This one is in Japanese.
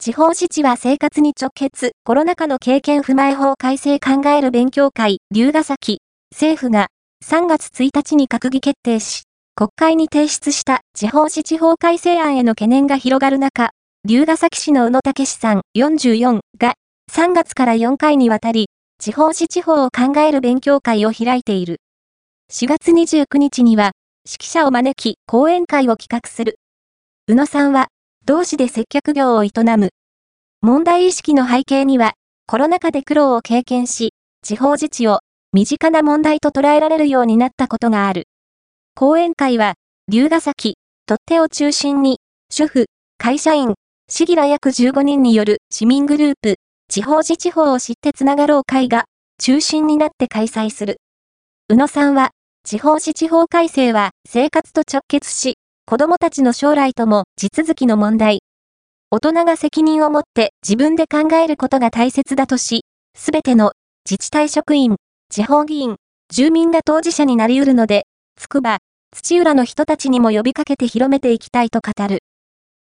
地方自治は生活に直結、コロナ禍の経験踏まえ法改正考える勉強会、龍ヶ崎、政府が3月1日に閣議決定し、国会に提出した地方自治法改正案への懸念が広がる中、龍ヶ崎市の宇野武さん44が3月から4回にわたり、地方自治法を考える勉強会を開いている。4月29日には、識者を招き講演会を企画する。宇野さんは、同市で接客業を営む。問題意識の背景には、コロナ禍で苦労を経験し、地方自治を身近な問題と捉えられるようになったことがある。講演会は、龍ヶ崎、取っ手を中心に、主婦、会社員、市議ら約15人による市民グループ、地方自治法を知ってつながろう会が中心になって開催する。宇野さんは、地方自治法改正は生活と直結し、子どもたちの将来とも地続きの問題。大人が責任を持って自分で考えることが大切だとし、すべての自治体職員、地方議員、住民が当事者になり得るので、つくば、土浦の人たちにも呼びかけて広めていきたいと語る。